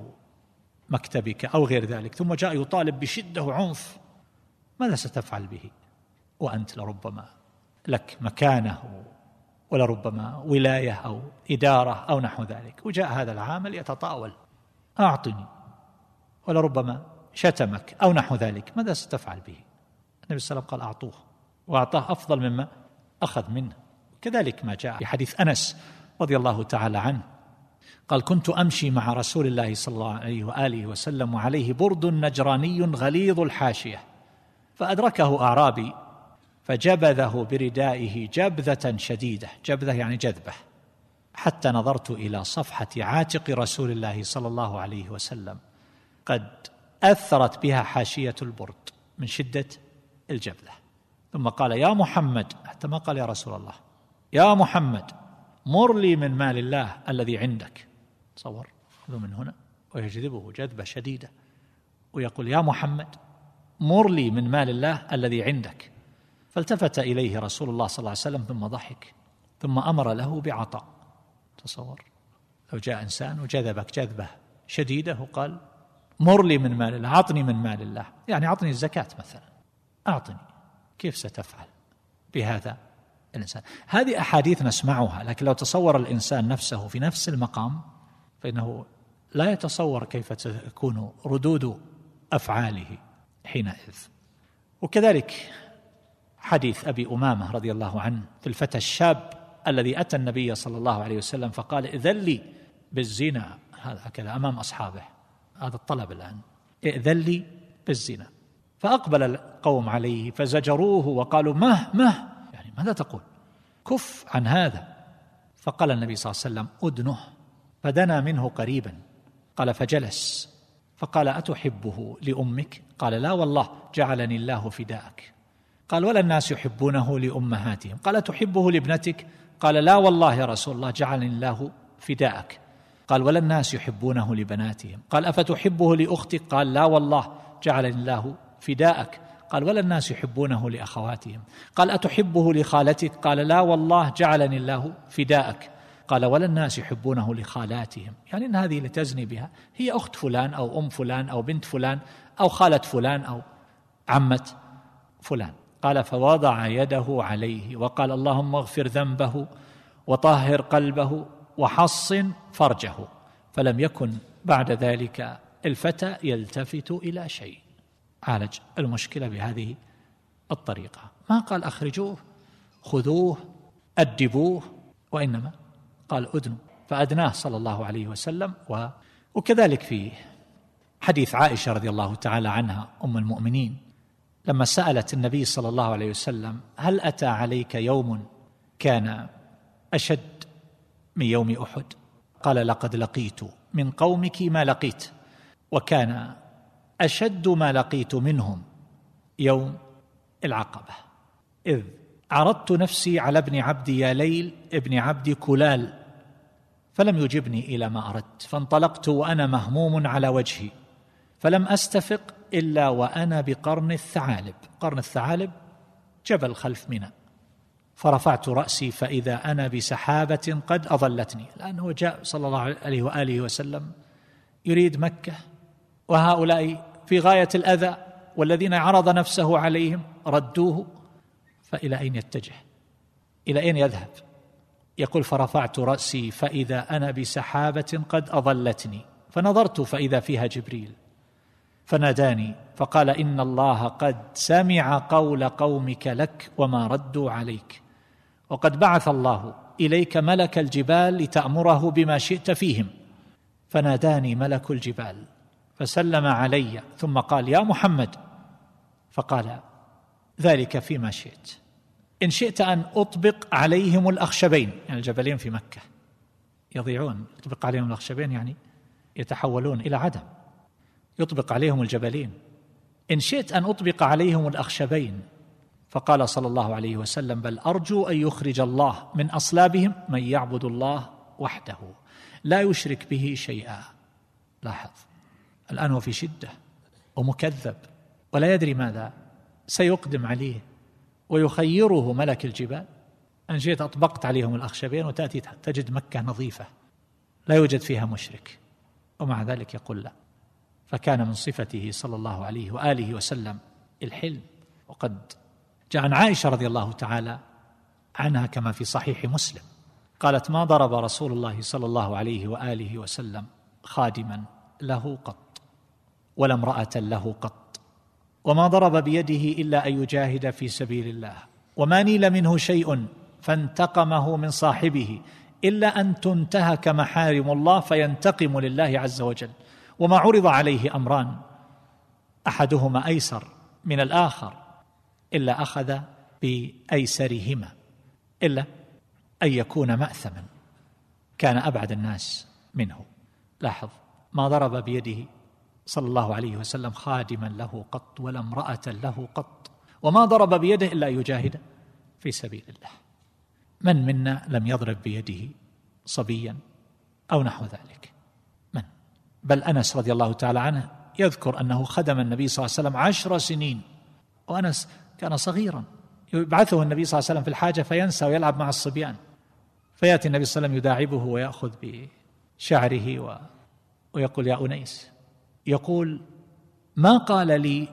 مكتبك أو غير ذلك، ثم جاء يطالب بشدة وعنف، ماذا ستفعل به وأنت لربما لك مكانه ولربما ولاية أو إدارة أو نحو ذلك، وجاء هذا العامل يتطاول أعطني ولربما شتمك أو نحو ذلك، ماذا ستفعل به؟ النبي صلى الله عليه وسلم قال أعطوه، وأعطاه أفضل مما أخذ منه. كذلك ما جاء في حديث أنس رضي الله تعالى عنه قال كنت أمشي مع رسول الله صلى الله عليه وآله وسلم وعليه برد نجراني غليظ الحاشية، فأدركه أعرابي فجبذه بردائه جبذة شديدة، جبذة يعني جذبة، حتى نظرت إلى صفحة عاتق رسول الله صلى الله عليه وسلم قد أثرت بها حاشية البرد من شدة الجبذة. ثم قال يا محمد، حتى ما قال يا رسول الله، يا محمد مر لي من مال الله الذي عندك. تصور من هنا ويجذبه جذبة شديدة ويقول يا محمد مر لي من مال الله الذي عندك. فالتفت إليه رسول الله صلى الله عليه وسلم ثم ضحك، ثم أمر له بعطاء. تصور لو جاء إنسان وجذبك جذبة شديدة وقال مر لي من مال الله، أعطني من مال الله، يعني أعطني الزكاة مثلا، أعطني، كيف ستفعل بهذا الإنسان؟ هذه أحاديث نسمعها، لكن لو تصور الإنسان نفسه في نفس المقام فإنه لا يتصور كيف تكون ردود أفعاله حينئذ. وكذلك حديث أبي أمامة رضي الله عنه في الفتى الشاب الذي أتى النبي صلى الله عليه وسلم فقال إذن لي بالزنا، هكذا أمام أصحابه، هذا الطلب الآن، إذن لي بالزنا. فأقبل القوم عليه فزجروه وقالوا مه مه، يعني ماذا تقول، كف عن هذا. فقال النبي صلى الله عليه وسلم أدنه، فدنا منه قريبا، قال فجلس، فقال أتحبه لأمك؟ قال لا والله جعلني الله فداءك. قال ولا الناس يحبونه لأمهاتهم؟ قال تحبه لابنتك؟ قال لا والله يا رسول الله جعلني الله فداءك. قال ولا الناس يحبونه لبناتهم؟ قال أفتحبه لأختك؟ قال لا والله جعلني الله فداءك. قال ولا الناس يحبونه لأخواتهم؟ قال أتحبه لخالتك؟ قال لا والله جعلني الله فداءك. قال ولا الناس يحبونه لخالاتهم، يعني إن هذه لتزني بها هي أخت فلان أو أم فلان أو بنت فلان أو خالة فلان أو عمة فلان. قال فوضع يده عليه وقال اللهم اغفر ذنبه وطهر قلبه وحصن فرجه. فلم يكن بعد ذلك الفتى يلتفت إلى شيء. عالج المشكلة بهذه الطريقة، ما قال أخرجوه خذوه أدبوه، وإنما قال أدنوا، فأدناه صلى الله عليه وسلم. و... وكذلك في حديث عائشة رضي الله تعالى عنها أم المؤمنين لما سألت النبي صلى الله عليه وسلم هل أتى عليك يوم كان أشد من يوم أحد؟ قال لقد لقيت من قومك ما لقيت، وكان أشد ما لقيت منهم يوم العقبة، إذ عرضت نفسي على ابن عبد يا ليل ابن عبد كلال فلم يجبني إلى ما أردت، فانطلقت وأنا مهموم على وجهي فلم أستفق إلا وأنا بقرن الثعالب. قرن الثعالب جبل خلف منى، فرفعت رأسي فإذا أنا بسحابة قد أظلتني، لأنه جاء صلى الله عليه وآله وسلم يريد مكة وهؤلاء في غاية الأذى، والذين عرض نفسه عليهم ردوه، فإلى أين يتجه؟ إلى أين يذهب؟ يقول فرفعت رأسي فإذا أنا بسحابة قد أظلتني، فنظرت فإذا فيها جبريل فناداني فقال إن الله قد سمع قول قومك لك وما ردوا عليك، وقد بعث الله إليك ملك الجبال لتأمره بما شئت فيهم. فناداني ملك الجبال فسلم علي ثم قال: يا محمد. فقال: ذلك فيما شئت، إن شئت أن أطبق عليهم الأخشبين، يعني الجبلين في مكة يضيعون، يطبق عليهم الأخشبين يعني يتحولون إلى عدم، يطبق عليهم الجبلين، إن شئت أن أطبق عليهم الأخشبين. فقال صلى الله عليه وسلم: بل أرجو أن يخرج الله من أصلابهم من يعبد الله وحده لا يشرك به شيئا. لاحظ، الآن هو في شدة ومكذب ولا يدري ماذا سيقدم عليه، ويخيره ملك الجبال: أن شئت أطبقت عليهم الأخشبين، وتأتي تجد مكة نظيفة لا يوجد فيها مشرك، ومع ذلك يقول لا. فكان من صفته صلى الله عليه وآله وسلم الحلم. وقد جاء عن عائشة رضي الله تعالى عنها كما في صحيح مسلم قالت: ما ضرب رسول الله صلى الله عليه وآله وسلم خادما له قط ولا امرأة له قط، وما ضرب بيده إلا أن يجاهد في سبيل الله، وما نيل منه شيء فانتقمه من صاحبه إلا أن تنتهك محارم الله فينتقم لله عز وجل، وما عرض عليه أمران أحدهما أيسر من الآخر إلا أخذ بأيسرهما، إلا أن يكون مأثما كان أبعد الناس منه. لاحظ، ما ضرب بيده صلى الله عليه وسلم خادما له قط ولا امرأة له قط، وما ضرب بيده إلا أن يجاهد في سبيل الله. من منا لم يضرب بيده صبيا أو نحو ذلك؟ من؟ بل أنس رضي الله تعالى عنه يذكر أنه خدم النبي صلى الله عليه وسلم عشر سنين، وأنس كان صغيرا، يبعثه النبي صلى الله عليه وسلم في الحاجة فينسى ويلعب مع الصبيان، فيأتي النبي صلى الله عليه وسلم يداعبه ويأخذ بشعره و... ويقول: يا أنيس، يقول: ما قال لي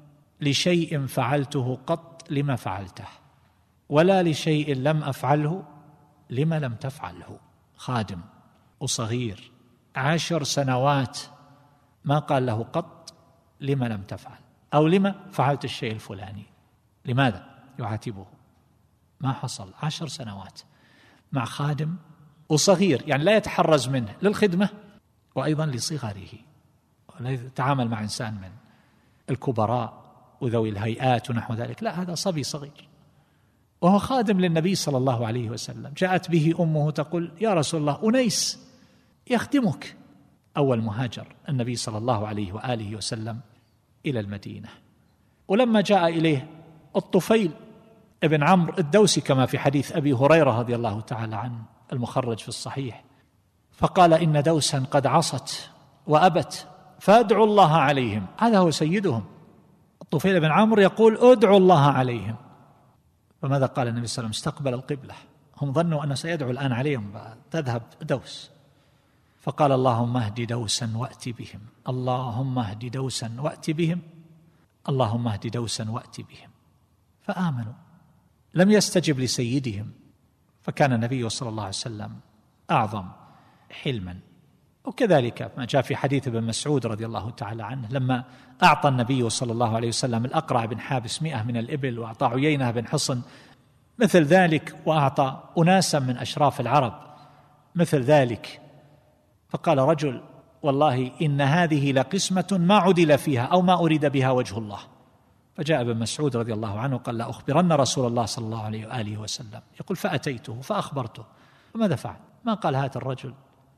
لشيء فعلته قط لما فعلته، ولا لشيء لم أفعله لما لم تفعله. خادم وصغير عشر سنوات ما قال له قط لما لم تفعل أو لما فعلت الشيء الفلاني. لماذا يعاتبه؟ ما حصل. عشر سنوات مع خادم وصغير، يعني لا يتحرز منه للخدمة وأيضا لصغره، ولا يتعامل مع إنسان من الكبراء وذوي الهيئات ونحو ذلك، لا، هذا صبي صغير وهو خادم للنبي صلى الله عليه وسلم. جاءت به أمه تقول: يا رسول الله، أنيس يخدمك. أول مهاجر النبي صلى الله عليه وآله وسلم إلى المدينة، ولما جاء إليه الطفيل ابن عمرو الدوسي كما في حديث أبي هريرة رضي الله تعالى عنه المخرج في الصحيح، فقال: إن دوسا قد عصت وأبت فادعوا الله عليهم. هذا هو سيدهم الطفيل بن عمرو يقول: ادعوا الله عليهم. فماذا قال النبي صلى الله عليه وسلم؟ استقبل القبلة، هم ظنوا أنه سيدعو الآن عليهم تذهب دوس، فقال: اللهم اهد دوسا وأت بهم، اللهم اهد دوسا وأت بهم، اللهم اهد دوسا وأت بهم. فآمنوا، لم يستجب لسيدهم، فكان النبي صلى الله عليه وسلم أعظم حلما. وكذلك ما جاء في حديث ابن مسعود رضي الله تعالى عنه لما أعطى النبي صلى الله عليه وسلم الأقرع بن حابس مئة من الإبل، وأعطى عيينة بن حصن مثل ذلك، وأعطى أناسا من أشراف العرب مثل ذلك، فقال رجل: والله إن هذه لقسمة ما عدل فيها أو ما أريد بها وجه الله. فجاء ابن مسعود رضي الله عنه قال: لا أخبرن رسول الله صلى الله عليه وآله وسلم. يقول: فأتيته فأخبرته، فماذا فعل؟ ما قال هات الرجل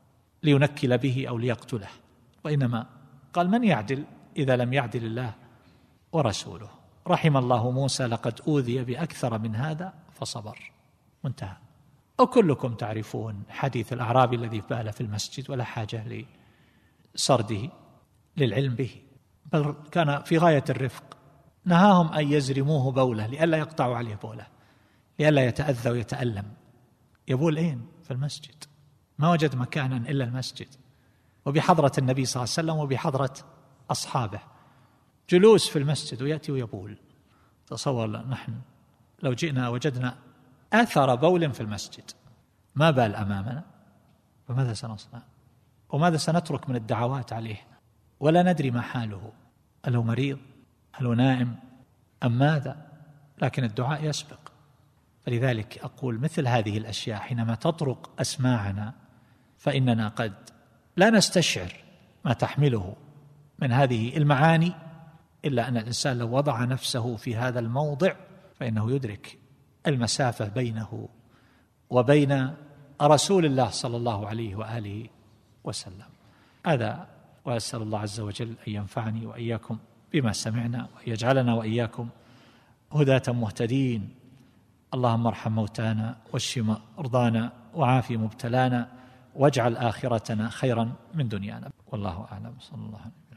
لينكل به أو ليقتله، وإنما قال: من يعدل إذا لم يعدل الله ورسوله؟ رحم الله موسى، لقد أوذي بأكثر من هذا فصبر. منتهى. وكلكم تعرفون حديث الأعرابي الذي بال في المسجد ولا حاجة لسرده للعلم به، بل كان في غاية الرفق، نهاهم أن يزرموه بوله لئلا يقطعوا عليه بوله، لئلا يتأذى ويتألم. يبول أين؟ في المسجد، ما وجد مكانا إلا المسجد، وبحضرة النبي صلى الله عليه وسلم وبحضرة أصحابه، جلوس في المسجد ويأتي ويبول. تصور نحن لو جئنا وجدنا أثر بول في المسجد ما بال أمامنا، فماذا سنصنع؟ وماذا سنترك من الدعوات عليه؟ ولا ندري ما حاله، هل هو مريض؟ هل هو نائم؟ أم ماذا؟ لكن الدعاء يسبق، فلذلك أقول مثل هذه الأشياء حينما تطرق أسماعنا فإننا قد لا نستشعر ما تحمله من هذه المعاني، إلا أن الإنسان لو وضع نفسه في هذا الموضع فإنه يدرك المسافة بينه وبين رسول الله صلى الله عليه وآله وسلم. هذا، وأسأل الله عز وجل أن ينفعني وإياكم بما سمعنا، وأن يجعلنا وإياكم هداة مهتدين. اللهم ارحم موتانا واشف مرضانا وعاف مبتلانا واجعل آخرتنا خيرا من دنيانا. والله أعلم. صلى الله عليه وسلم.